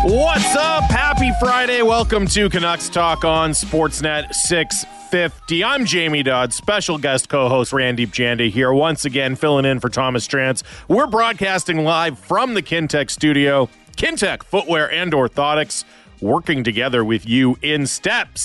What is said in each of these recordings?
What's up? Happy Friday. Welcome to Canucks Talk on Sportsnet 650. I'm Jamie Dodd, special guest co-host Randeep Jande here once again, filling in for Thomas Trance. We're broadcasting live from the Kintec studio. Kintec Footwear and Orthotics working together with you in step.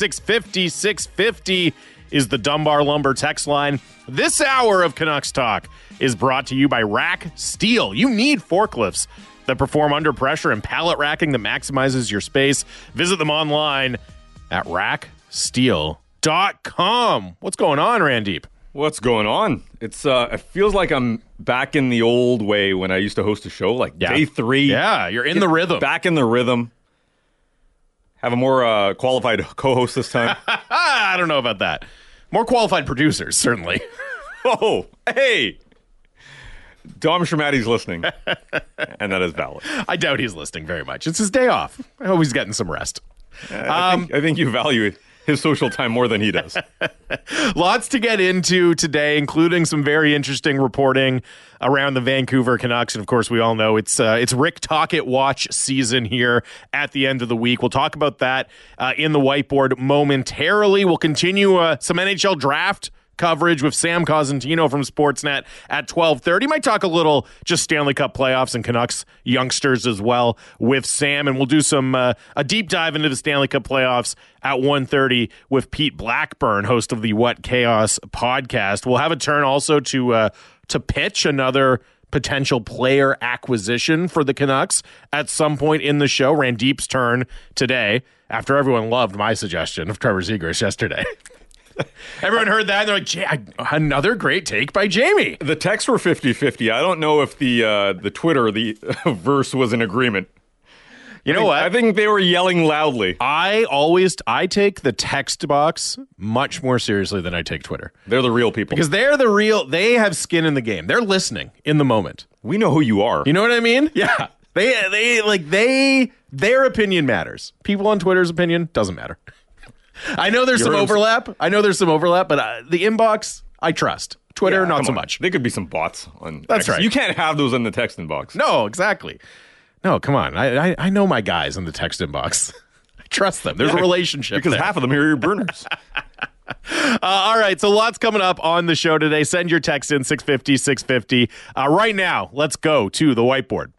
650 is the Dunbar Lumber text line. This hour of Canucks Talk is brought to you by Rack Steel. You need forklifts that perform under pressure and pallet racking that maximizes your space. Visit them online at racksteel.com. What's going on, Randeep? What's going on? It's it feels like I'm back in the old way when I used to host a show, like day 3. Yeah, you're in the rhythm. Back in the rhythm. Have a more qualified co-host this time. I don't know about that. More qualified producers, certainly. Oh, hey! Dom Shermatty's listening, and that is valid. I doubt he's listening very much. It's his day off. I hope he's getting some rest. I think you value his social time more than he does. Lots to get into today, including some very interesting reporting around the Vancouver Canucks. And of course, we all know it's Rick Tocchet watch season here at the end of the week. We'll talk about that in the whiteboard momentarily. We'll continue some NHL draft coverage with Sam Cosentino from Sportsnet at 12:30. Might talk a little just Stanley Cup playoffs and Canucks youngsters as well with Sam, and we'll do some a deep dive into the Stanley Cup playoffs at 1:30 with Pete Blackburn, host of the What Chaos podcast. We'll have a turn also to pitch another potential player acquisition for the Canucks at some point in the show. Randeep's turn today after everyone loved my suggestion of Trevor Zegras yesterday. Everyone heard that, and they're like, another great take by Jamie. The texts were 50-50. I don't know if the Twitter, the verse was in agreement. You know what? I think they were yelling loudly. I take the text box much more seriously than I take Twitter. They're the real people. Because they have skin in the game. They're listening in the moment. We know who you are. You know what I mean? Yeah. Their opinion matters. People on Twitter's opinion doesn't matter. I know there's some overlap. But the inbox, I trust. Twitter, not so much. There could be some bots on That's X. right. You can't have those in the text inbox. No, exactly. No, come on. I know my guys in the text inbox. I trust them. There's a relationship because there. half of them are your burners. All right, so lots coming up on the show today. Send your text in 650. Right now, let's go to the whiteboard.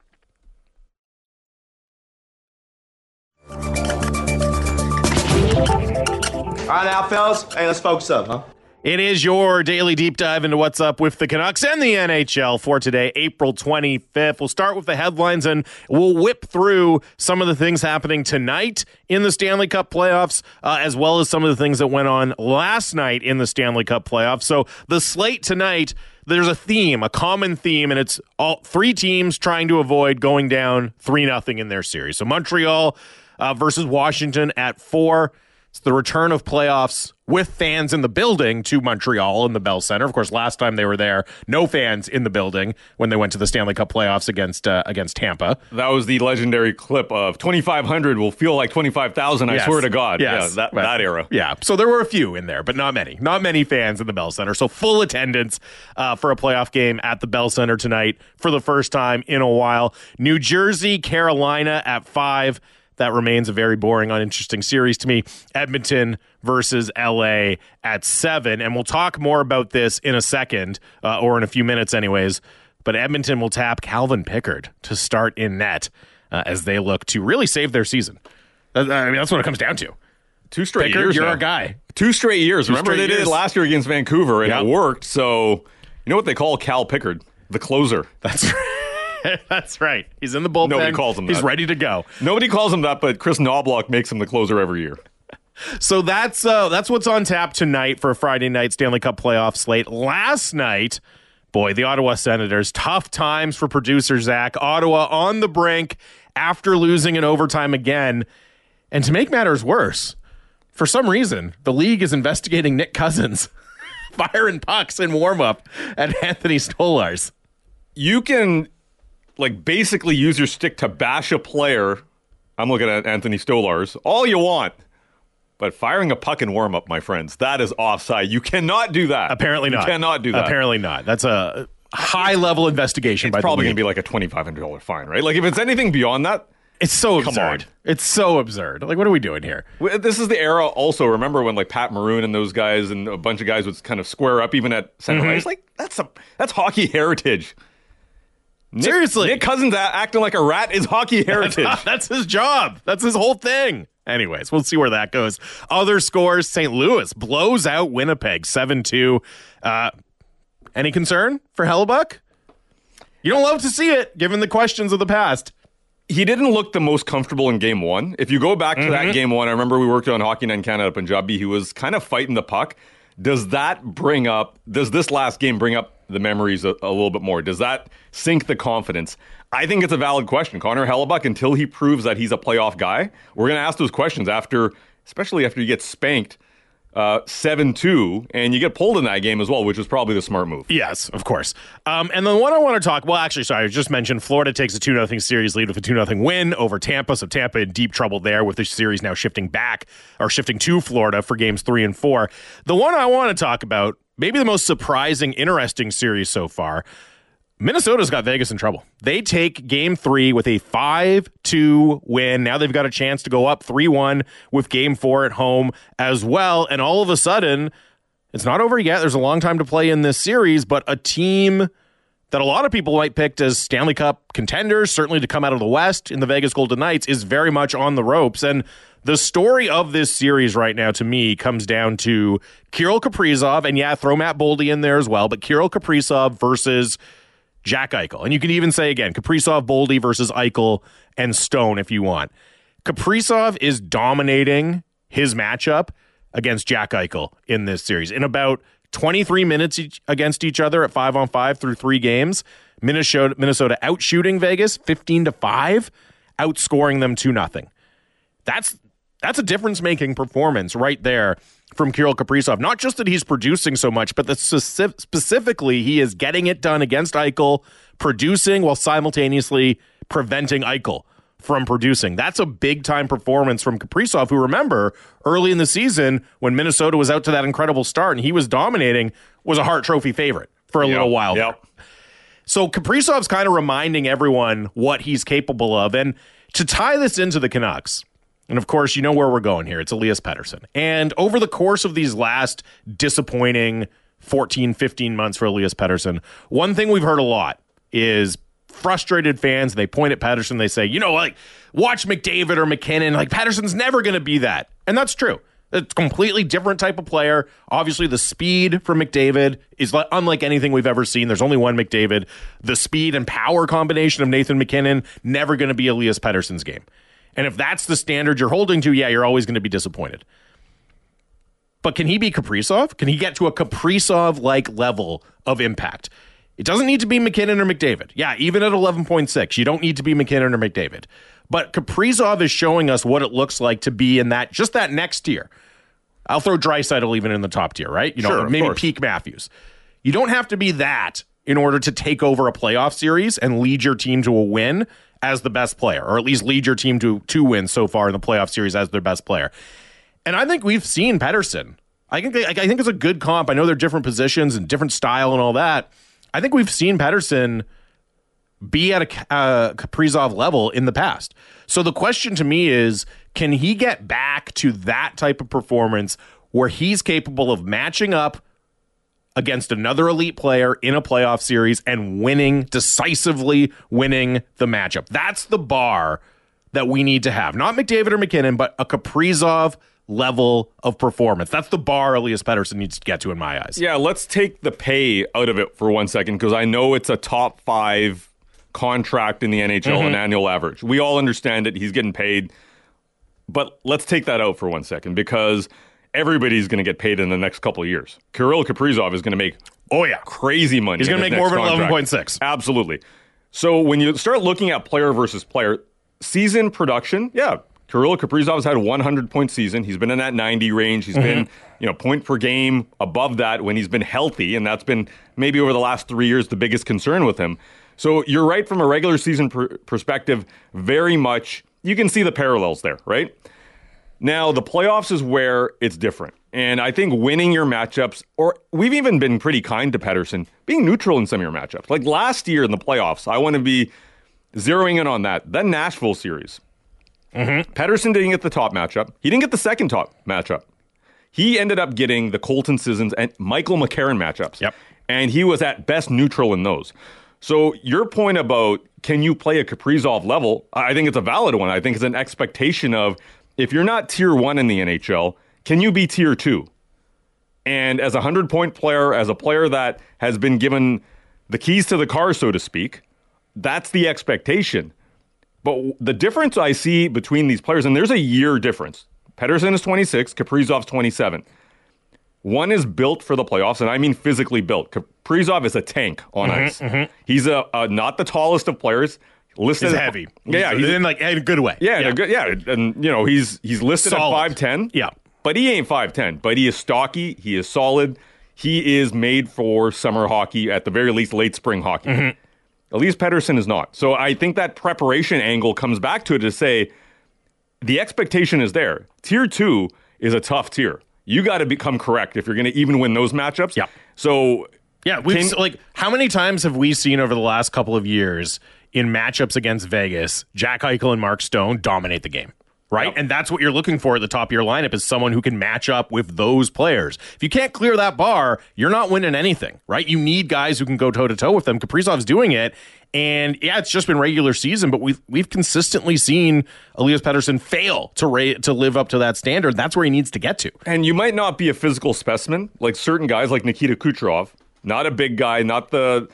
All right now, fellas. Hey, let's focus up, huh? It is your daily deep dive into what's up with the Canucks and the NHL for today, April 25th. We'll start with the headlines, and we'll whip through some of the things happening tonight in the Stanley Cup playoffs, as well as some of the things that went on last night in the Stanley Cup playoffs. So the slate tonight, there's a theme, a common theme, and it's all three teams trying to avoid going down 3-0 in their series. So Montreal versus Washington at 4. It's the return of playoffs with fans in the building to Montreal in the Bell Center. Of course, last time they were there, no fans in the building when they went to the Stanley Cup playoffs against Tampa. That was the legendary clip of 2,500 will feel like 25,000, I swear to God. Yes. Yeah, that era. Yeah, so there were a few in there, but not many. Not many fans in the Bell Center. So full attendance for a playoff game at the Bell Center tonight for the first time in a while. New Jersey, Carolina at 5. That remains a very boring, uninteresting series to me. Edmonton versus LA at 7. And we'll talk more about this in a second, or in a few minutes anyways. But Edmonton will tap Calvin Pickard to start in net as they look to really save their season. I mean, that's what it comes down to. 2 straight Pickard, years you're now. our guy. 2 straight years. Remember they did it last year against Vancouver, and it worked. So you know what they call Cal Pickard? The closer. That's right. That's right. He's in the bullpen. Nobody calls him that. He's ready to go. Nobody calls him that, but Chris Knobloch makes him the closer every year. So that's what's on tap tonight for a Friday night Stanley Cup playoff slate. Last night, boy, the Ottawa Senators, tough times for producer Zach. Ottawa on the brink after losing in overtime again. And to make matters worse, for some reason, the league is investigating Nick Cousins firing pucks in warm-up at Anthony Stolarz. You can basically use your stick to bash a player. I'm looking at Anthony Stolarz. All you want. But firing a puck in warm-up, my friends, that is offside. You cannot do that. Apparently not. You cannot do that. Apparently not. That's a high-level investigation by the league. It's probably going to be like a $2,500 fine, right? Like, if it's anything beyond that, It's so Come absurd. on. It's so absurd. Like, what are we doing here? This is the era also, remember when like Pat Maroon and those guys and a bunch of guys would kind of square up even at center ice? Like, that's hockey heritage. Seriously. Nick Cousins acting like a rat is hockey heritage. That's his job. That's his whole thing. Anyways, we'll see where that goes. Other scores, St. Louis blows out Winnipeg 7-2. Any concern for Hellebuck? You don't love to see it, given the questions of the past. He didn't look the most comfortable in game one. If you go back to that game one, I remember we worked on Hockey Night in Canada at Punjabi. He was kind of fighting the puck. Does this last game bring up the memories a little bit more? Does that sink the confidence? I think it's a valid question. Connor Hellebuck, until he proves that he's a playoff guy, we're going to ask those questions especially after you get spanked 7-2, and you get pulled in that game as well, which was probably the smart move. Yes, of course. And the one I want to talk, I just mentioned Florida takes a 2-0 series lead with a 2-0 win over Tampa, so Tampa in deep trouble there with the series now shifting to Florida for games 3 and 4. The one I want to talk about, maybe the most surprising, interesting series so far, Minnesota's got Vegas in trouble. They take game 3 with a 5-2 win. Now they've got a chance to go up 3-1 with game 4 at home as well. And all of a sudden, it's not over yet. There's a long time to play in this series, but a team that a lot of people might pick as Stanley Cup contenders, certainly to come out of the West in the Vegas Golden Knights, is very much on the ropes. And the story of this series right now, to me, comes down to Kirill Kaprizov, and throw Matt Boldy in there as well, but Kirill Kaprizov versus Jack Eichel. And you can even say again, Kaprizov, Boldy versus Eichel and Stone if you want. Kaprizov is dominating his matchup against Jack Eichel in this series. In about 23 minutes against each other at 5-on-5 through 3 games, Minnesota outshooting Vegas 15-5, outscoring them 2-0. That's a difference-making performance right there from Kirill Kaprizov. Not just that he's producing so much, but that specifically he is getting it done against Eichel, producing while simultaneously preventing Eichel from producing. That's a big-time performance from Kaprizov, who, remember, early in the season when Minnesota was out to that incredible start and he was dominating, was a Hart Trophy favorite for a little while. Yep. So Kaprizov's kind of reminding everyone what he's capable of. And to tie this into the Canucks, and of course, you know where we're going here. It's Elias Pettersson. And over the course of these last disappointing 14, 15 months for Elias Pettersson, one thing we've heard a lot is frustrated fans. They point at Pettersson. They say, watch McDavid or McKinnon. Like, Pettersson's never going to be that. And that's true. It's a completely different type of player. Obviously, the speed from McDavid is unlike anything we've ever seen. There's only one McDavid. The speed and power combination of Nathan McKinnon, never going to be Elias Pettersson's game. And if that's the standard you're holding to, you're always going to be disappointed. But can he be Kaprizov? Can he get to a Kaprizov-like level of impact? It doesn't need to be McKinnon or McDavid. Yeah, even at 11.6, you don't need to be McKinnon or McDavid. But Kaprizov is showing us what it looks like to be in that next tier. I'll throw Draisaitl even in the top tier, right? Sure, maybe peak Matthews. You don't have to be that in order to take over a playoff series and lead your team to a win as the best player, or at least lead your team to 2 wins so far in the playoff series as their best player. And I think we've seen Pettersson. I think it's a good comp. I know they're different positions and different style and all that. I think we've seen Pettersson be at a Kaprizov level in the past. So the question to me is, can he get back to that type of performance where he's capable of matching up against another elite player in a playoff series and decisively winning the matchup? That's the bar that we need to have. Not McDavid or McKinnon, but a Kaprizov level of performance. That's the bar Elias Pettersson needs to get to in my eyes. Yeah, let's take the pay out of it for 1 second, because I know it's a top 5 contract in the NHL, an annual average. We all understand it. He's getting paid. But let's take that out for 1 second, because everybody's going to get paid in the next couple of years. Kirill Kaprizov is going to make crazy money. He's going to make more than 11.6. Absolutely. So when you start looking at player versus player, season production, Kirill Kaprizov's had a 100-point season. He's been in that 90 range. He's been, point per game above that when he's been healthy, and that's been maybe over the last 3 years the biggest concern with him. So you're right, from a regular season perspective, very much you can see the parallels there, right? Now, the playoffs is where it's different. And I think winning your matchups, or we've even been pretty kind to Pettersson, being neutral in some of your matchups. Like last year in the playoffs, I want to be zeroing in on that Nashville series. Pettersson didn't get the top matchup. He didn't get the second top matchup. He ended up getting the Colton Sissons and Michael McCarron matchups. Yep. And he was at best neutral in those. So your point about can you play a Kaprizov level, I think it's a valid one. I think it's an expectation of if you're not tier 1 in the NHL, can you be tier 2? And as a 100-point player, as a player that has been given the keys to the car, so to speak, that's the expectation. But the difference I see between these players, and there's a year difference. Pettersson is 26, Kaprizov's 27. One is built for the playoffs, and I mean physically built. Kaprizov is a tank on ice. He's not the tallest of players. Listed He's heavy. Yeah, he's in a good way. Yeah, and he's listed Solid. at 5'10". Yeah. But he ain't 5'10", but he is stocky, he is solid. He is made for summer hockey, at the very least late spring hockey. Elias Pettersson is not. So I think that preparation angle comes back to it to say the expectation is there. Tier 2 is a tough tier. You got to become correct if you're going to even win those matchups. Yeah. So yeah, how many times have we seen over the last couple of years in matchups against Vegas, Jack Eichel and Mark Stone dominate the game? Right? Yep. And that's what you're looking for at the top of your lineup is someone who can match up with those players. If you can't clear that bar, you're not winning anything, right? You need guys who can go toe-to-toe with them. Kaprizov's doing it. And yeah, it's just been regular season, but we've consistently seen Elias Pettersson fail to live up to that standard. That's where he needs to get to. And you might not be a physical specimen, like certain guys like Nikita Kucherov, not a big guy, not the,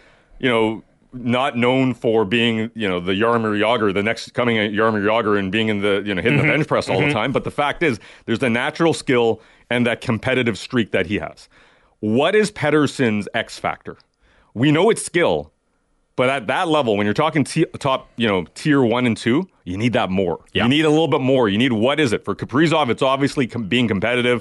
not known for being, the Jaromir Jagr, the next coming Jaromir Jagr and being in the, hitting the bench press all the time. But the fact is, there's the natural skill and that competitive streak that he has. What is Pettersson's X factor? We know it's skill, but at that level, when you're talking top, tier 1 and 2, you need that more. Yeah. You need a little bit more. You need, what is it? For Kaprizov, it's obviously being competitive.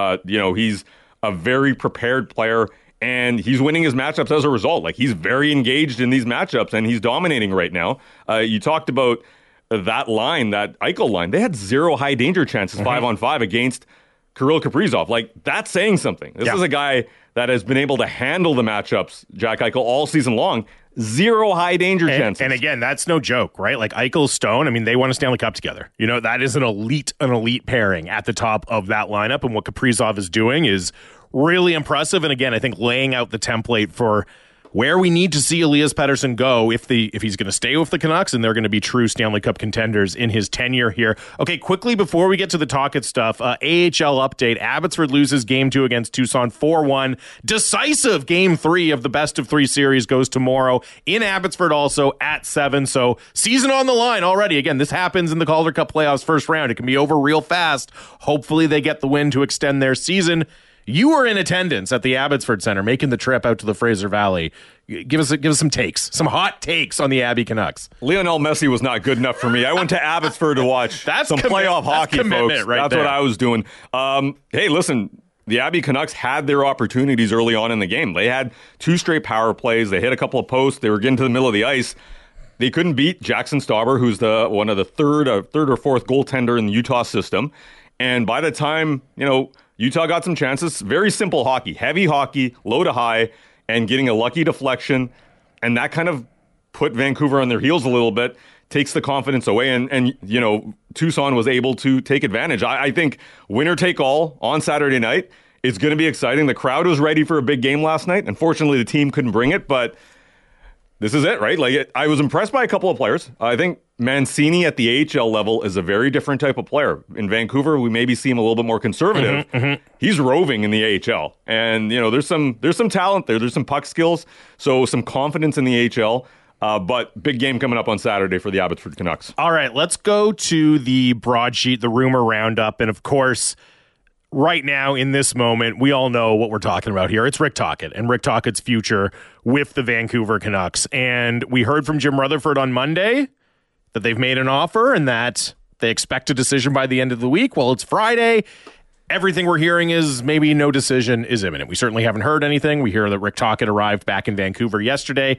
He's a very prepared player. And he's winning his matchups as a result. Like, he's very engaged in these matchups, and he's dominating right now. You talked about that line, that Eichel line. They had 0 high danger chances 5-on-5 against Kirill Kaprizov. Like, that's saying something. This is a guy that has been able to handle the matchups, Jack Eichel, all season long. 0 high danger chances. And again, that's no joke, right? Like Eichel, Stone, I mean, they won a Stanley Cup together. That is an elite pairing at the top of that lineup. And what Kaprizov is doing is really impressive. And again, I think laying out the template for where we need to see Elias Pettersson go if he's going to stay with the Canucks and they're going to be true Stanley Cup contenders in his tenure here. Okay, quickly before we get to the Tocchet stuff, AHL update. Abbotsford loses Game 2 against Tucson 4-1. Decisive Game 3 of the best-of-3 series goes tomorrow in Abbotsford also at 7. So season on the line already. Again, this happens in the Calder Cup playoffs first round. It can be over real fast. Hopefully they get the win to extend their season. You were in attendance at the Abbotsford Center, making the trip out to the Fraser Valley. Give us some takes, some hot takes on the Abbey Canucks. Lionel Messi was not good enough for me. I went to Abbotsford to watch playoff hockey, folks. Right that's there. what I was doing. Hey, listen, the Abbey Canucks had their opportunities early on in the game. They had 2 straight power plays. They hit a couple of posts. They were getting to the middle of the ice. They couldn't beat Jackson Stauber, who's one of the third or fourth goaltender in the Utah system. And by the time, Utah got some chances. Very simple hockey, heavy hockey, low to high, and getting a lucky deflection. And that kind of put Vancouver on their heels a little bit, takes the confidence away. And Tucson was able to take advantage. I think winner take all on Saturday night. It's going to be exciting. The crowd was ready for a big game last night. Unfortunately, the team couldn't bring it, but this is it, right? I was impressed by a couple of players. I think Mancini at the AHL level is a very different type of player. In Vancouver, we maybe see him a little bit more conservative. He's roving in the AHL. And, there's some talent there. There's some puck skills. So some confidence in the AHL. But big game coming up on Saturday for the Abbotsford Canucks. All right, let's go to the broadsheet, the rumor roundup. And of course, right now, in this moment, we all know what we're talking about here. It's Rick Tocchet and Rick Tocchet's future with the Vancouver Canucks. And we heard from Jim Rutherford on Monday that they've made an offer and that they expect a decision by the end of the week. Well, it's Friday. Everything we're hearing is maybe no decision is imminent. We certainly haven't heard anything. We hear that Rick Tocchet arrived back in Vancouver yesterday.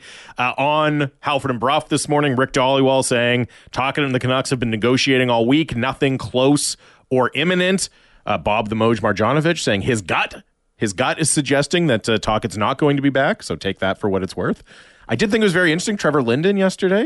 On Halford and Bruff this morning, Rick Dhaliwal saying Tocchet and the Canucks have been negotiating all week. Nothing close or imminent. Bob the Moj Marjanovic saying his gut is suggesting that Tocchet's not going to be back, so take that for what it's worth. I did think it was very interesting. Trevor Linden yesterday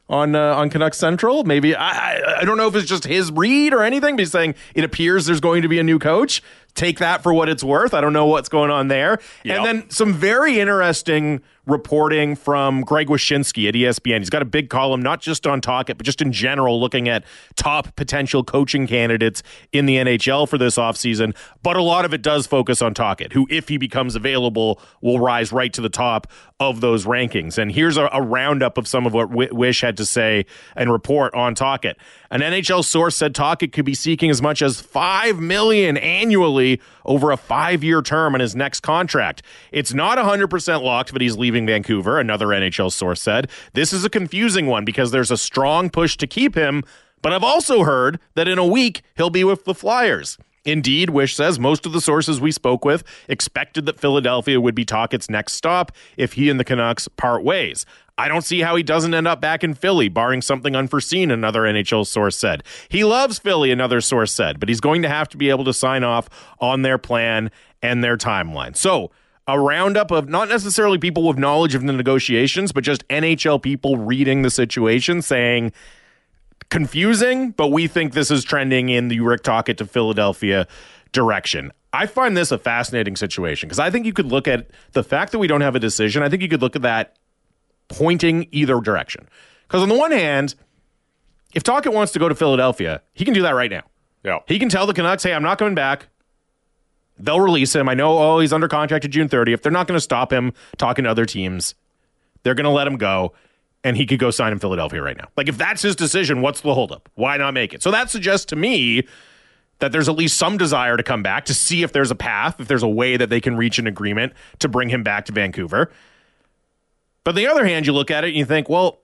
on Canucks Central. Maybe I don't know if it's just his read or anything, but he's saying it appears there's going to be a new coach. Take that for what it's worth. I don't know what's going on there. Yep. And then some very interesting reporting from Greg Wyshynski at ESPN. He's got a big column, not just on Tocchet, but just in general, looking at top potential coaching candidates in the NHL for this offseason. But a lot of it does focus on Tocchet, who, if he becomes available, will rise right to the top of those rankings. And here's a roundup of some of what Wish had to say and report on Tocchet. An NHL source said Tocchet could be seeking as much as $5 million annually over a 5-year term on his next contract. It's not 100% locked, but he's leaving Vancouver, another NHL source said. This is a confusing one because there's a strong push to keep him, but I've also heard that in a week he'll be with the Flyers. Indeed, Wish says most of the sources we spoke with expected that Philadelphia would be Tocchet's next stop if he and the Canucks part ways. I don't see how he doesn't end up back in Philly, barring something unforeseen, another NHL source said. He loves Philly, another source said, but he's going to have to be able to sign off on their plan and their timeline. So, a roundup of not necessarily people with knowledge of the negotiations, but just NHL people reading the situation, saying, confusing, but we think this is trending in the Rick Tocchet to Philadelphia direction. I find this a fascinating situation because I think you could look at the fact that we don't have a decision. I think you could look at that pointing either direction. Because on the one hand, if Tocchet wants to go to Philadelphia, he can do that right now. Yeah. He can tell the Canucks, hey, I'm not coming back. They'll release him. I know, he's under contract to June 30th. They're not going to stop him talking to other teams. They're going to let him go, and he could go sign in Philadelphia right now. Like, if that's his decision, what's the holdup? Why not make it? So that suggests to me that there's at least some desire to come back, to see if there's a path, if there's a way that they can reach an agreement to bring him back to Vancouver. But on the other hand, you look at it and you think, well,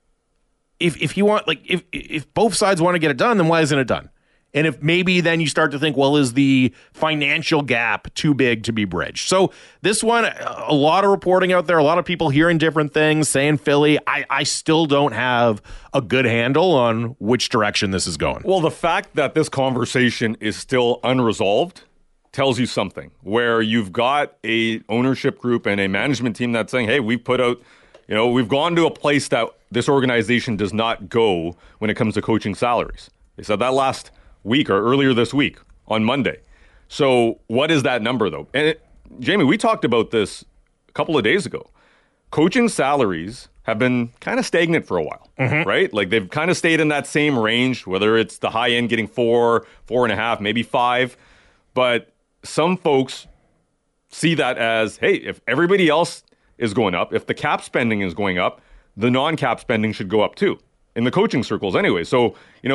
if you want, like, if both sides want to get it done, then why isn't it done? And if maybe then you start to think, well, is the financial gap too big to be bridged? So this one, a lot of reporting out there, a lot of people hearing different things, saying Philly. I still don't have a good handle on which direction this is going. Well, the fact that this conversation is still unresolved tells you something, where you've got a ownership group and a management team that's saying, hey, we've put out, we've gone to a place that this organization does not go when it comes to coaching salaries. They said that last week or earlier this week on Monday. So what is that number, though? And Jamie, we talked about this a couple of days ago. Coaching salaries have been kind of stagnant for a while, right? Like they've kind of stayed in that same range, whether it's the high end getting 4, 4.5, maybe 5. But some folks see that as, hey, if everybody else is going up, if the cap spending is going up, the non-cap spending should go up too, in the coaching circles anyway. So,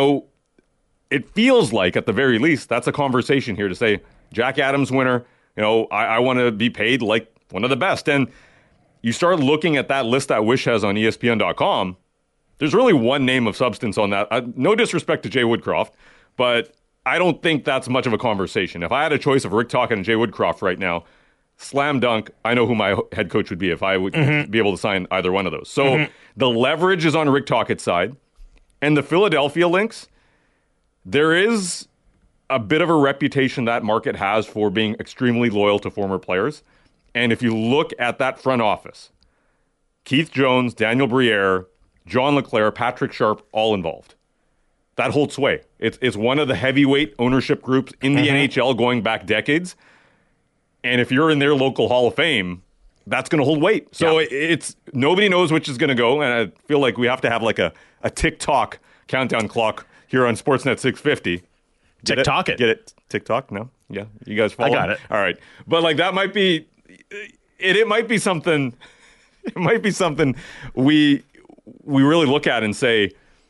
it feels like, at the very least, that's a conversation here to say, Jack Adams winner, I want to be paid like one of the best. And you start looking at that list that Wish has on ESPN.com, there's really one name of substance on that. No disrespect to Jay Woodcroft, but I don't think that's much of a conversation. If I had a choice of Rick Tocchet and Jay Woodcroft right now, slam dunk, I know who my head coach would be if I would be able to sign either one of those. So the leverage is on Rick Tocchet's side. And the Philadelphia links, there is a bit of a reputation that market has for being extremely loyal to former players. And if you look at that front office, Keith Jones, Daniel Briere, John LeClair, Patrick Sharp, all involved. That holds sway. It's one of the heavyweight ownership groups in the NHL going back decades. And if you're in their local Hall of Fame, that's going to hold weight. So it's nobody knows which is going to go. And I feel like we have to have like a TikTok countdown clock here on Sportsnet 650. TikTok it. Get it? TikTok? No? Yeah. You guys follow? I got it. All right. But like that might be, it might be something, it might be something we really look at and say,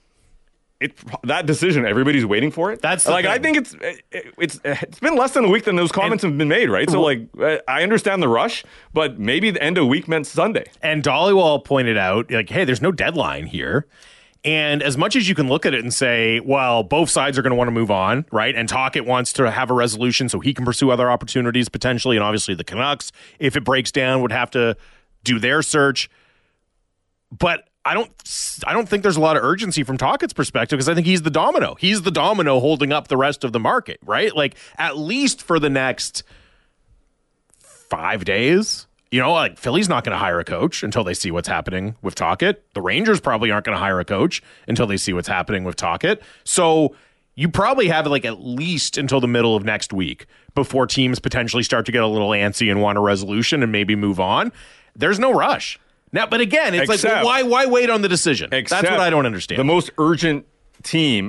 that decision, everybody's waiting for it. That's like, I think it's been less than a week than those comments have been made, right? So like, I understand the rush, but maybe the end of week meant Sunday. And Dhaliwal pointed out, like, hey, there's no deadline here. And as much as you can look at it and say, well, both sides are going to want to move on, right? And Tocchet wants to have a resolution so he can pursue other opportunities potentially. And obviously the Canucks, if it breaks down, would have to do their search. But I don't think there's a lot of urgency from Tocchet's perspective because I think he's the domino. He's the domino holding up the rest of the market, right? Like, at least for the next 5 days, Like Philly's not going to hire a coach until they see what's happening with Tocchet. The Rangers probably aren't going to hire a coach until they see what's happening with Tocchet. So you probably have like at least until the middle of next week before teams potentially start to get a little antsy and want a resolution and maybe move on. There's no rush. Now, but again, it's like, well, why wait on the decision? That's what I don't understand. The most urgent team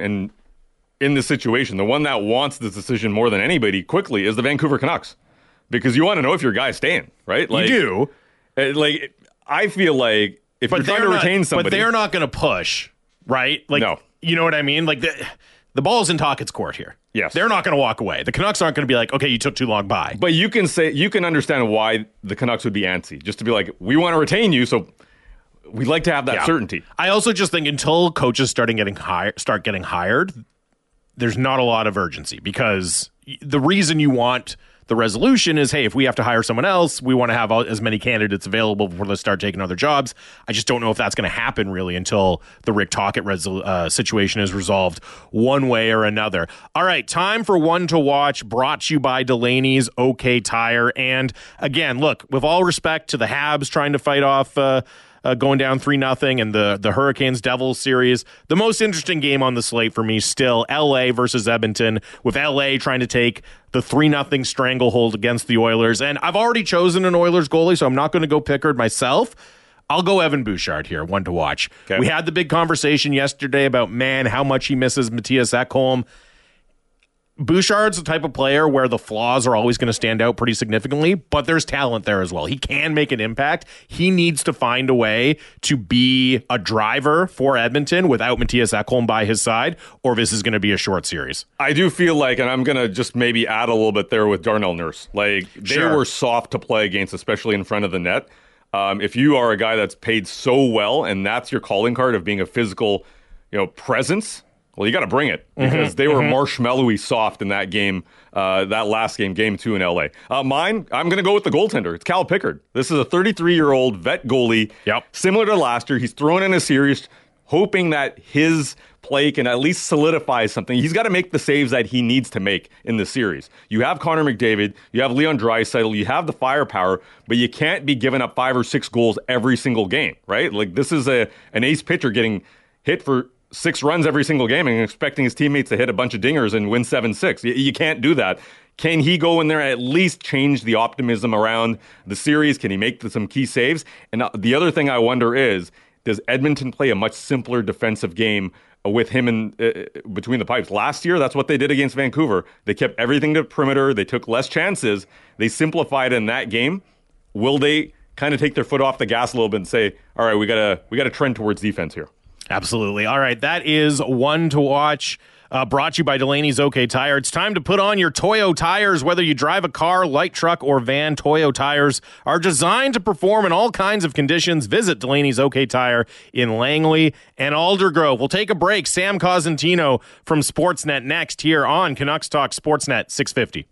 in this situation, the one that wants this decision more than anybody quickly, is the Vancouver Canucks. Because you want to know if your guy's staying, right? Like, you do. I feel like if you're trying to retain somebody... But they're not going to push, right? Like, no. You know what I mean? Like, the ball's in Tocchet's court here. Yes. They're not going to walk away. The Canucks aren't going to be like, okay, you took too long, bye. But you can understand why the Canucks would be antsy. Just to be like, we want to retain you, so we'd like to have that certainty. I also just think until coaches start getting hired, there's not a lot of urgency, because the reason you want the resolution is, hey, if we have to hire someone else, we want to have as many candidates available before they start taking other jobs. I just don't know if that's going to happen really until the Rick Tocchet situation is resolved one way or another. All right, time for one to watch, brought to you by Delaney's OK Tire. And again, look, with all respect to the Habs trying to fight off going down 3-0 and the Hurricanes Devils series, the most interesting game on the slate for me still LA versus Edmonton, with LA trying to take the 3-0 stranglehold against the Oilers. And I've already chosen an Oilers goalie, so I'm not going to go Pickard myself. I'll go Evan Bouchard here, one to watch. Okay. We had the big conversation yesterday about, how much he misses Matthias Ekholm. Bouchard's the type of player where the flaws are always going to stand out pretty significantly, but there's talent there as well. He can make an impact. He needs to find a way to be a driver for Edmonton without Matthias Ekholm by his side, or this is going to be a short series. I do feel like, and I'm going to just maybe add a little bit there with Darnell Nurse, like they were soft to play against, especially in front of the net. If you are a guy that's paid so well and that's your calling card of being a physical, presence, well, you got to bring it, because they were marshmallowy soft in that game, that last game, game 2 in LA. Mine, I'm going to go with the goaltender. It's Cal Pickard. This is a 33-year-old vet goalie. Yep. Similar to last year. He's thrown in a series, hoping that his play can at least solidify something. He's got to make the saves that he needs to make in the series. You have Connor McDavid, you have Leon Draisaitl, you have the firepower, but you can't be giving up 5 or 6 goals every single game, right? Like, this is an ace pitcher getting hit for 6 runs every single game and expecting his teammates to hit a bunch of dingers and win 7-6. You can't do that. Can he go in there and at least change the optimism around the series? Can he make some key saves? And the other thing I wonder is, does Edmonton play a much simpler defensive game with him in between the pipes? Last year, that's what they did against Vancouver. They kept everything to perimeter. They took less chances. They simplified in that game. Will they kind of take their foot off the gas a little bit and say, all right, we gotta trend towards defense here? Absolutely. All right, that is one to watch, brought to you by Delaney's OK Tire. It's time to put on your Toyo tires. Whether you drive a car, light truck, or van, Toyo tires are designed to perform in all kinds of conditions. Visit Delaney's OK Tire in Langley and Aldergrove. We'll take a break. Sam Cosentino from Sportsnet next here on Canucks Talk Sportsnet 650.